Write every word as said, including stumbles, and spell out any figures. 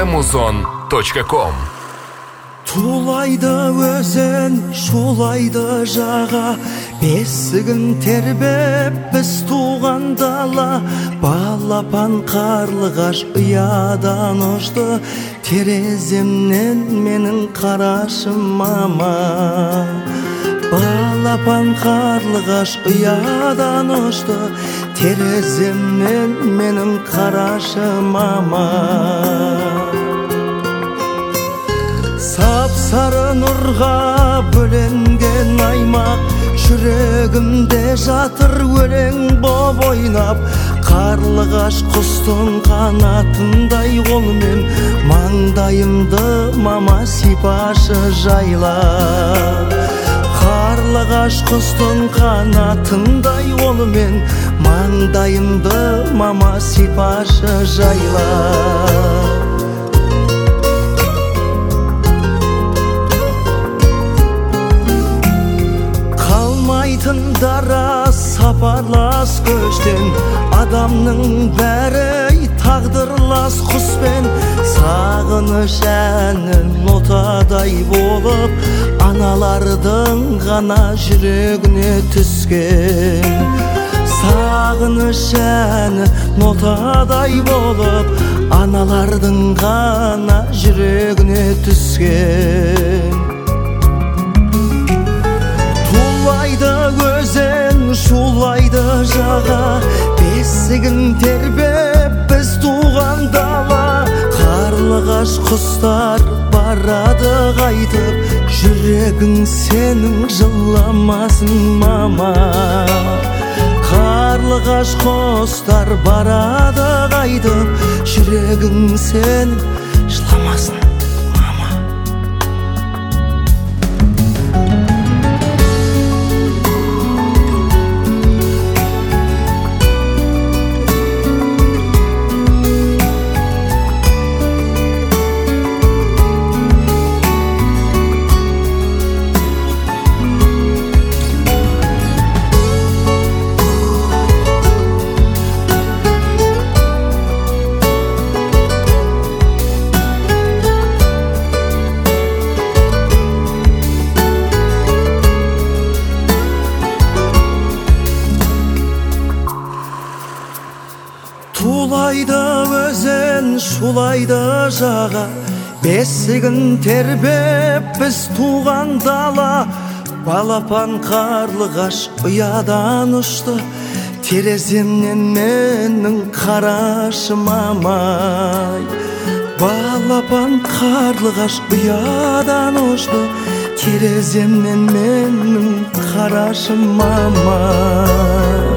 музон точка ком. Тулайды өзен, шулайды жаға, бесігін тербеп біз туған дала. Балапан қарлығаш ұядан ұшты, тереземнен менің қарашым мама. Балапан қарлығаш ұядан ұшты, тереземнен менің қарашым мама. Сап-сары нұрға бөленген аймақ, жүрегімде жатыр өлең боп ойнап. Қарлығаш құстың қанатындай қолымен маңдайымды мама сипашы жайлап. Қарлығаш құстың қанатындай қолымен маңдайымды мама сипашы жайлап. Дара сапарлас көштен, адамның бәрі тағдырлас құспен. Сағыныш әнін нотадай болып, аналардың ғана жүрегіне түскен. Сағыныш әні нотадай болып, аналардың ғана жүрегіне түскен. Өзен шулайды жаға, бесігін тербеп біз туған дала. Қарлығаш құстар барады қайтып, жүрегің сенің жыламасын мама. Қарлығаш құстар барады қайтып, жүрегің сенің жыламасын. Тулайды өзен, шулайды жаға, бесігін тербеп біз туған дала. Балапан қарлығаш ұядан ұшты, тереземнен менің қарашым мамай. Балапан қарлығаш ұядан ұшты, тереземнен менің қарашым мамай.